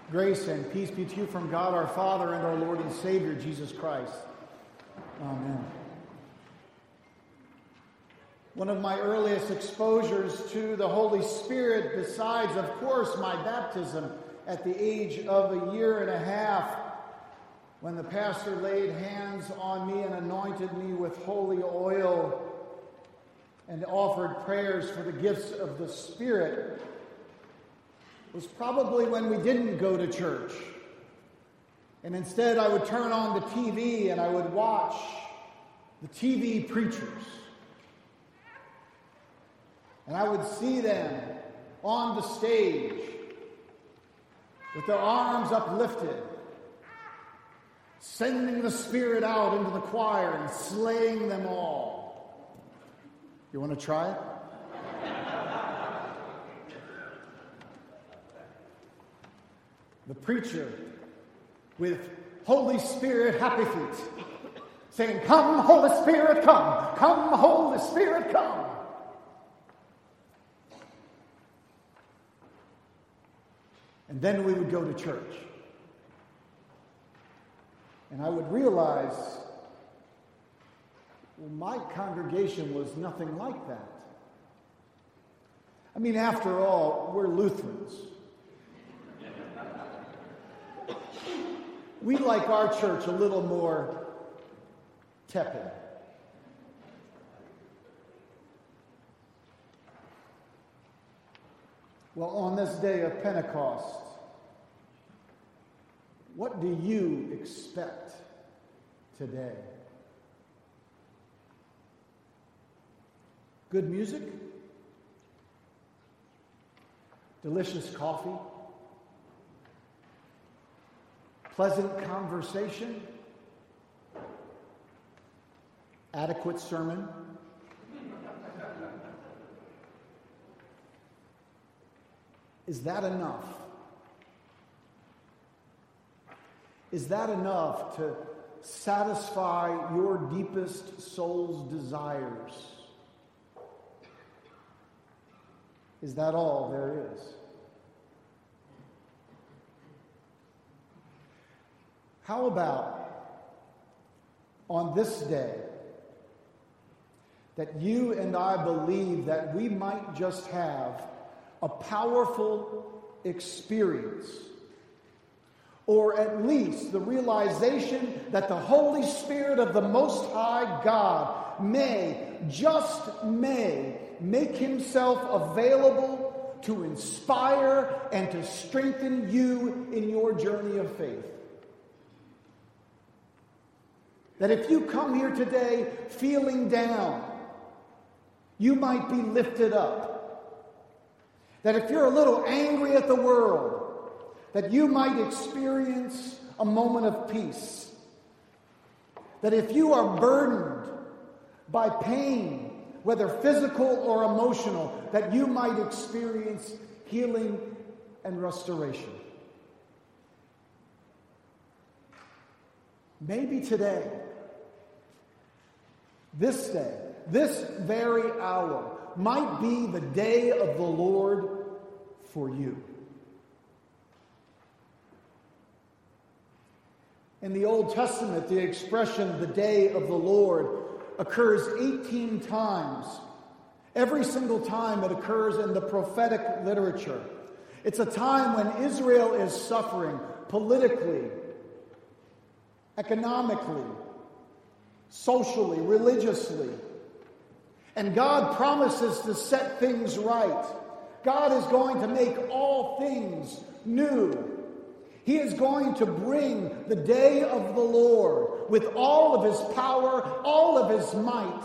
Grace and peace be to you from God our Father and our Lord and Savior, Jesus Christ. Amen. One of my earliest exposures to the Holy Spirit, besides, of course, my baptism at the age of a year and a half, when the pastor laid hands on me and anointed me with holy oil and offered prayers for the gifts of the Spirit, was probably when we didn't go to church. And instead I would turn on the TV and I would watch the TV preachers. And I would see them on the stage with their arms uplifted, sending the Spirit out into the choir and slaying them all. You want to try it? The preacher with Holy Spirit happy feet saying, "Come, Holy Spirit, come. Come, Holy Spirit, come." And then we would go to church. And I would realize, well, my congregation was nothing like that. I mean, after all, we're Lutherans. We like our church a little more tepid. Well, on this day of Pentecost, what do you expect today? Good music? Delicious coffee? Pleasant conversation? Adequate sermon? Is that enough? Is that enough to satisfy your deepest soul's desires? Is that all there is? How about on this day that you and I believe that we might just have a powerful experience, or at least the realization that the Holy Spirit of the Most High God may make himself available to inspire and to strengthen you in your journey of faith. That if you come here today feeling down, you might be lifted up. That if you're a little angry at the world, that you might experience a moment of peace. That if you are burdened by pain, whether physical or emotional, that you might experience healing and restoration. Maybe today, this day, this very hour, might be the day of the Lord for you. In the Old Testament, the expression, the day of the Lord, occurs 18 times. Every single time it occurs in the prophetic literature. It's a time when Israel is suffering politically, economically, socially, religiously. And God promises to set things right. God is going to make all things new. He is going to bring the day of the Lord with all of his power, all of his might,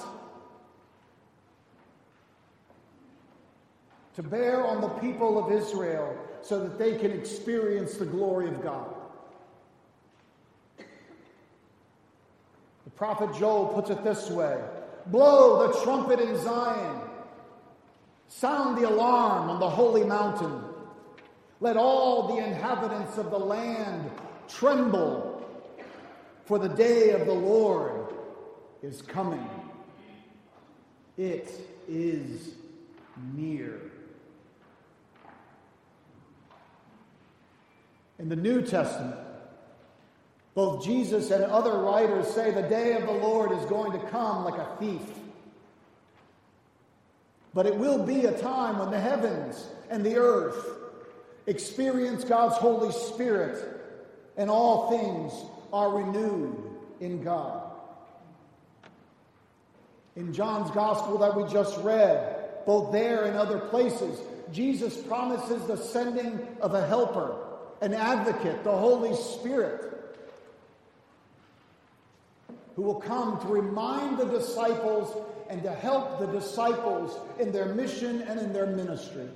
to bear on the people of Israel so that they can experience the glory of God. The prophet Joel puts it this way: "Blow the trumpet in Zion. Sound the alarm on the holy mountain. Let all the inhabitants of the land tremble, for the day of the Lord is coming. It is near." In the New Testament, both Jesus and other writers say the day of the Lord is going to come like a thief. But it will be a time when the heavens and the earth experience God's Holy Spirit and all things are renewed in God. In John's Gospel that we just read, both there and other places, Jesus promises the sending of a helper, an advocate, the Holy Spirit, who will come to remind the disciples and to help the disciples in their mission and in their ministry.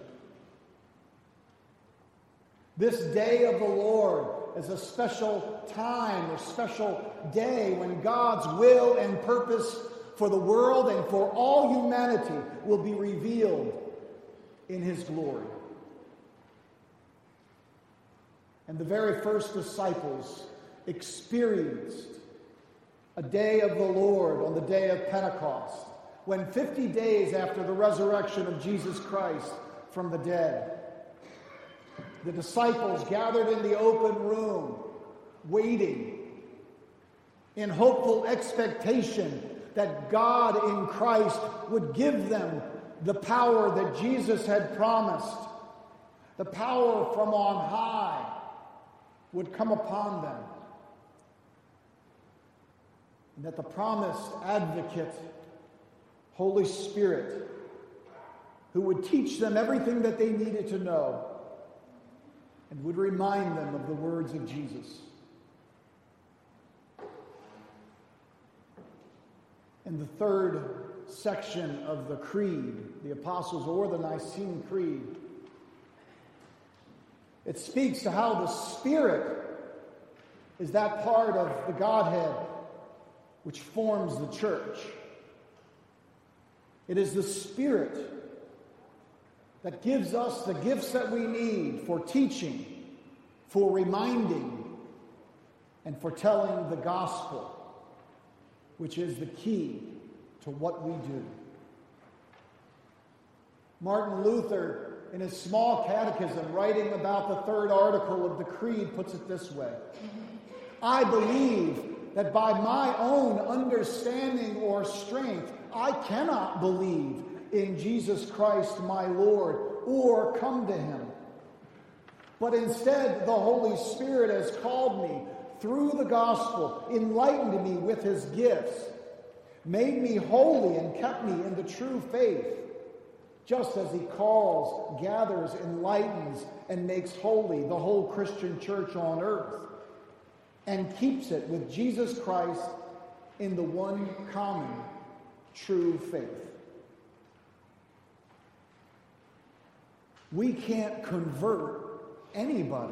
This day of the Lord is a special time or special day when God's will and purpose for the world and for all humanity will be revealed in His glory. And the very first disciples experienced a day of the Lord on the day of Pentecost, when 50 days after the resurrection of Jesus Christ from the dead, the disciples gathered in the open room, waiting in hopeful expectation that God in Christ would give them the power that Jesus had promised. The power from on high would come upon them. And that the promised advocate, Holy Spirit, who would teach them everything that they needed to know and would remind them of the words of Jesus. In the third section of the Creed, the Apostles' or the Nicene Creed, it speaks to how the Spirit is that part of the Godhead which forms the church. It is the Spirit that gives us the gifts that we need for teaching, for reminding, and for telling the gospel, which is the key to what we do. Martin Luther, in his small catechism, writing about the third article of the Creed, puts it this way: I believe that by my own understanding or strength, I cannot believe in Jesus Christ my Lord or come to Him. But instead, the Holy Spirit has called me through the gospel, enlightened me with His gifts, made me holy and kept me in the true faith, just as He calls, gathers, enlightens, and makes holy the whole Christian church on earth, and keeps it with Jesus Christ in the one common true faith. We can't convert anybody.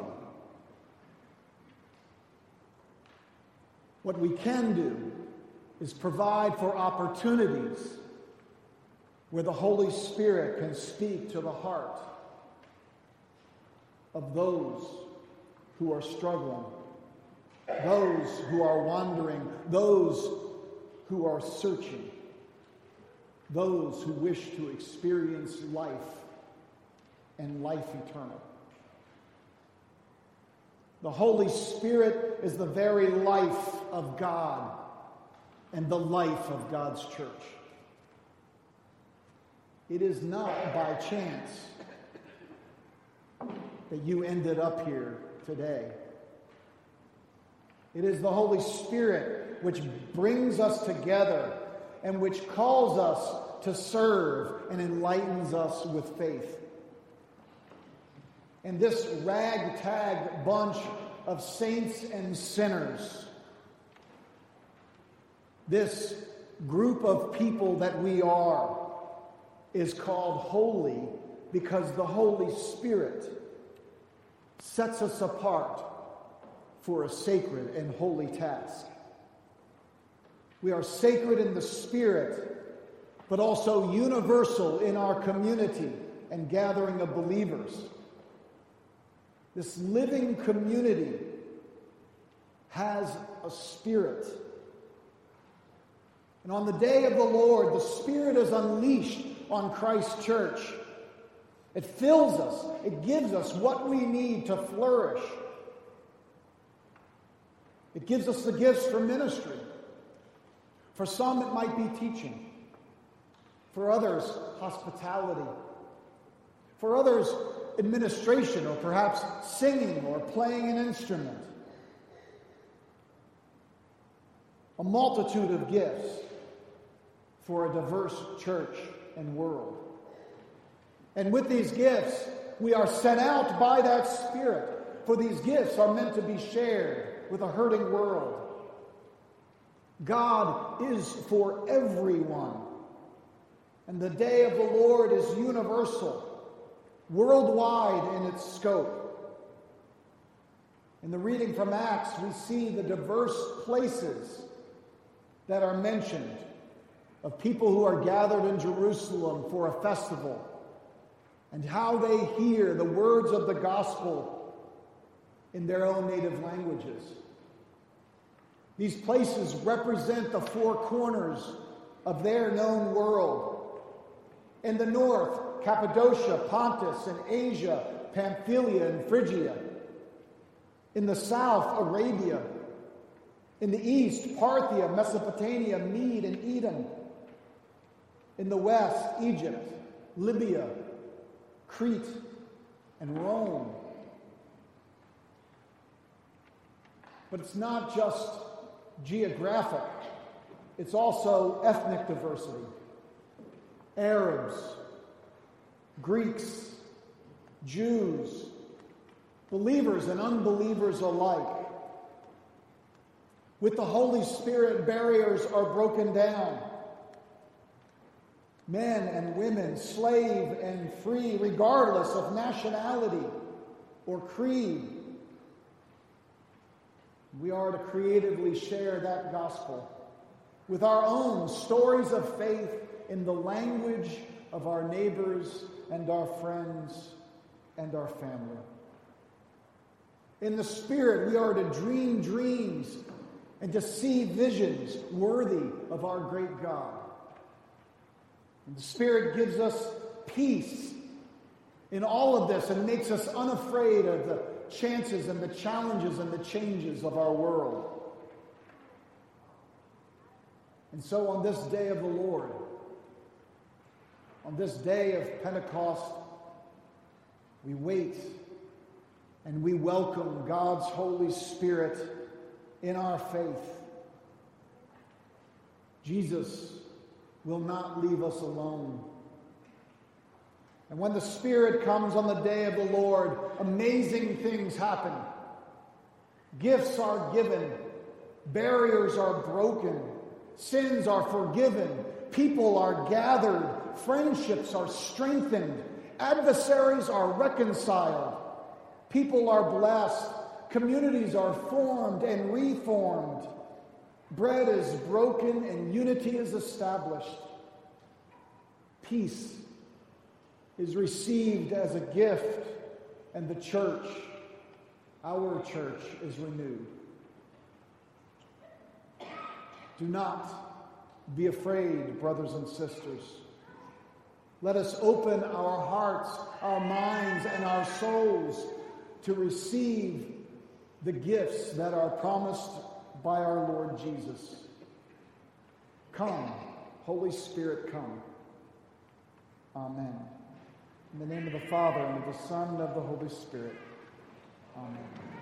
What we can do is provide for opportunities where the Holy Spirit can speak to the heart of those who are struggling, those who are wandering, those who are searching, those who wish to experience life and life eternal. The Holy Spirit is the very life of God and the life of God's church. It is not by chance that you ended up here today. It is the Holy Spirit which brings us together and which calls us to serve and enlightens us with faith. And this ragtag bunch of saints and sinners, this group of people that we are, is called holy because the Holy Spirit sets us apart for a sacred and holy task. We are sacred in the Spirit, but also universal in our community and gathering of believers. This living community has a spirit. And on the day of the Lord, the Spirit is unleashed on Christ's church. It fills us. It gives us what we need to flourish It gives us the gifts for ministry. For some, it might be teaching. For others, hospitality. For others, administration, or perhaps singing or playing an instrument. A multitude of gifts for a diverse church and world. And with these gifts, we are sent out by that Spirit, for these gifts are meant to be shared with a hurting world. God is for everyone, and the day of the Lord is universal, worldwide in its scope. In the reading from Acts, we see the diverse places that are mentioned of people who are gathered in Jerusalem for a festival, and how they hear the words of the gospel in their own native languages. These places represent the four corners of their known world. In the north, Cappadocia, Pontus, and Asia, Pamphylia, and Phrygia. In the south, Arabia. In the east, Parthia, Mesopotamia, Mede, and Edom. In the west, Egypt, Libya, Crete, and Rome. But it's not just geographic. It's also ethnic diversity. Arabs, Greeks, Jews, believers and unbelievers alike. With the Holy Spirit, barriers are broken down. Men and women, slave and free, regardless of nationality or creed. We are to creatively share that gospel with our own stories of faith in the language of our neighbors and our friends and our family. In the Spirit, we are to dream dreams and to see visions worthy of our great God. And the Spirit gives us peace in all of this and makes us unafraid of the chances and the challenges and the changes of our world. And so on this day of the Lord, on this day of Pentecost, we wait and we welcome God's Holy Spirit in our faith. Jesus will not leave us alone. And when the Spirit comes on the day of the Lord, amazing things happen. Gifts are given. Barriers are broken. Sins are forgiven. People are gathered. Friendships are strengthened. Adversaries are reconciled. People are blessed. Communities are formed and reformed. Bread is broken and unity is established. Peace is received as a gift, and the church, our church, is renewed. Do not be afraid, brothers and sisters. Let us open our hearts, our minds, and our souls to receive the gifts that are promised by our Lord Jesus. Come, Holy Spirit, come. Amen. In the name of the Father, and of the Son, and of the Holy Spirit. Amen.